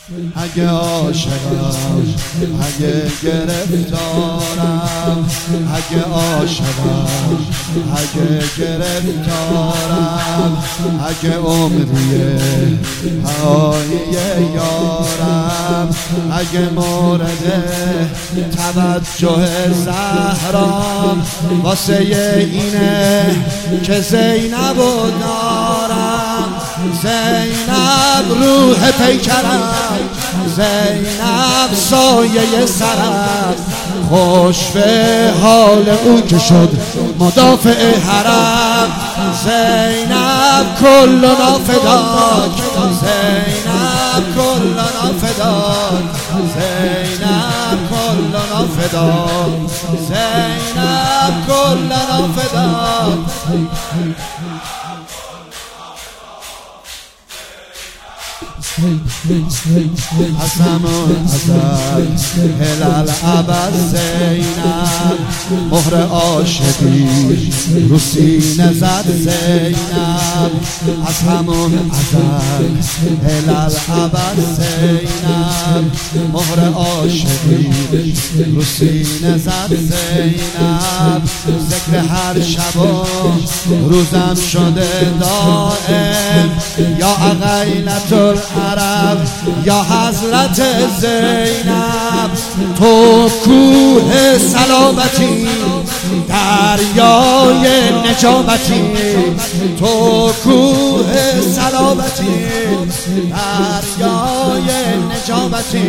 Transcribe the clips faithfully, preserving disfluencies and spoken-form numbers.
اگه عاشقم، اگه گرفتارم، اگه عاشقم، اگه گرفتارم، اگه عمریه هوای یارم، اگه مورد توجه زهرام، واسه اینه که زینب و دارم. زینب روح پیکرم، زینب سایه سرم، خوش به حال او که شد مدافع حرم. زینب کلنا فداک، زینب کلنا فداک، زینب کلنا فداک، زینب کلنا فداک. از همون ازل هلال ابد زینب، مهر عاشقی رو سینه زد زینب. از همون ازل هلال ابد زینب، مهر عاشقی رو سینه زد زینب. ذکر هر شب و روزم شده دائم، یا عقیلت العرب یا حضرت زینب. تو کوه سلامتی، دریای نجابتی، تو کوه سلامتی، دریای نجابتی.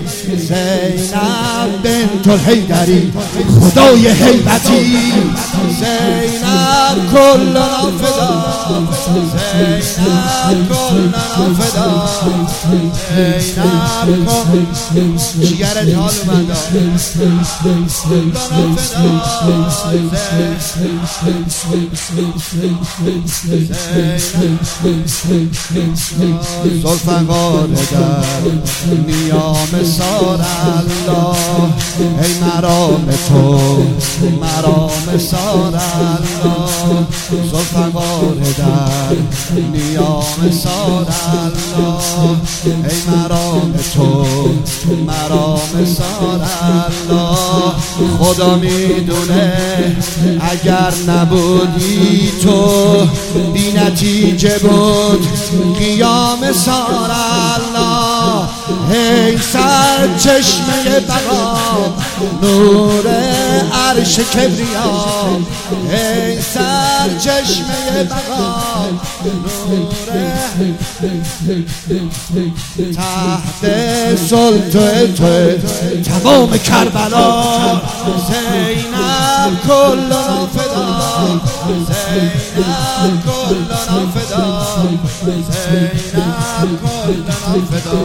زینب بنت الحیدری خدای هیبتی، زینب کلنا فدا، زینب کلنا فدا، زینب کن جیگرت حال بنده زلفقار در نیام سار الله. ای مرام تو مرام سار الله، زلفقار در نیام سار الله. ای مرام تو مرام سار الله. خدا میدونه اگر نبودی تو بی نتیجه بود قیام سار الله. ای سر چشمه بقا نور عرش کبریا، ای سر چشمه بقا نور تحت سلطه تو تمام کربلا. زینب کلنا فدا، زینب کلنا فدا، زینب کلنا فدا،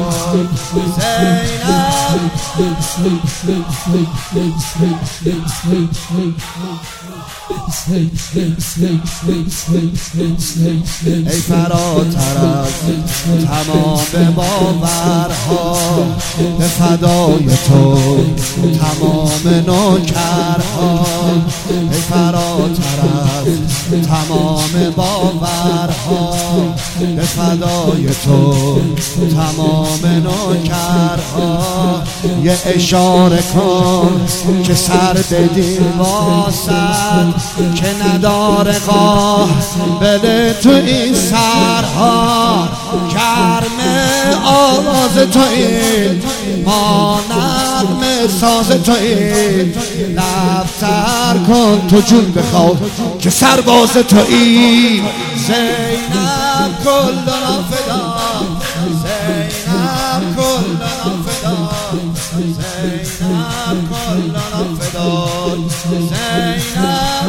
ای فراتر از تمام باورها، به فدای تو تمام نوکرها. ای فراتر از تمام باورها، به فدای تو تمام نوکرها. یه اشاره کن که سر بدین واسد، که نداره قاه بده تو این سرها. گرم آواز تو این، ما نغمه ساز تو این. لفتر کن تو جون بخواه که سرباز تو این. زینب کلنا فدا، زینب کلنا فدا، زینب کلنا فدا، زینب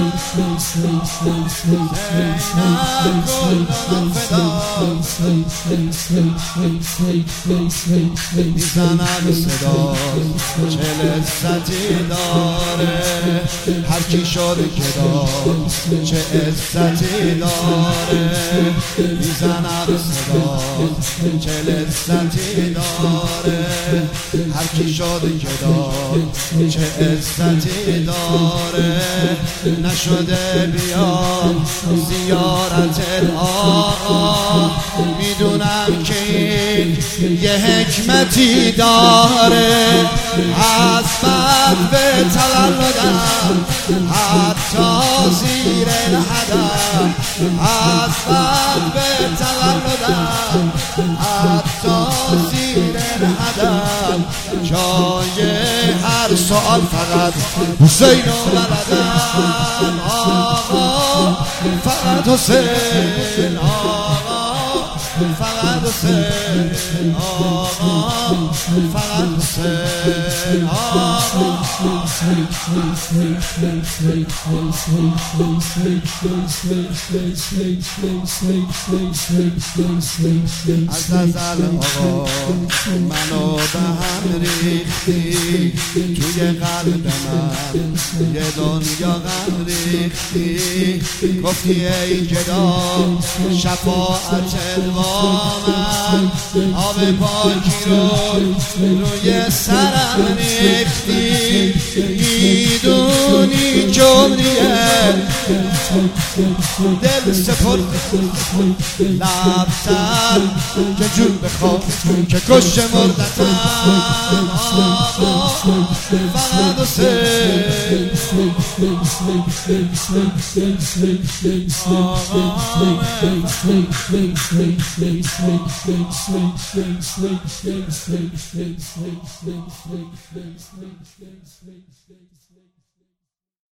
میزنم صدا چه لذتی داره، هر کی شده که دار چه عزتی داره. میزنم صدا چه لذتی داره، هر کی شده گدا چه عزتی داره نشده بیا زیارت آقا میدونم که این یه حکمتی داره از بعد به تولدم حتی زیر الهدم از بعد به تولدم حتی زیر الهدم جای هر سؤال فقط حسین و بلدم آقا فقط حسین آقا فقط حسین آقا فقط حسین آقا از نظر آقا منو به هم ریختی توی قلب من یه دنیا غم ریختی گفتی ای گدا شفاعت با من آب پاکی رو روی سرم ریختی میدونی جمعیه دل سپرد لبتر که جون بخواد که کش مردتم آقا فقط حسین آقا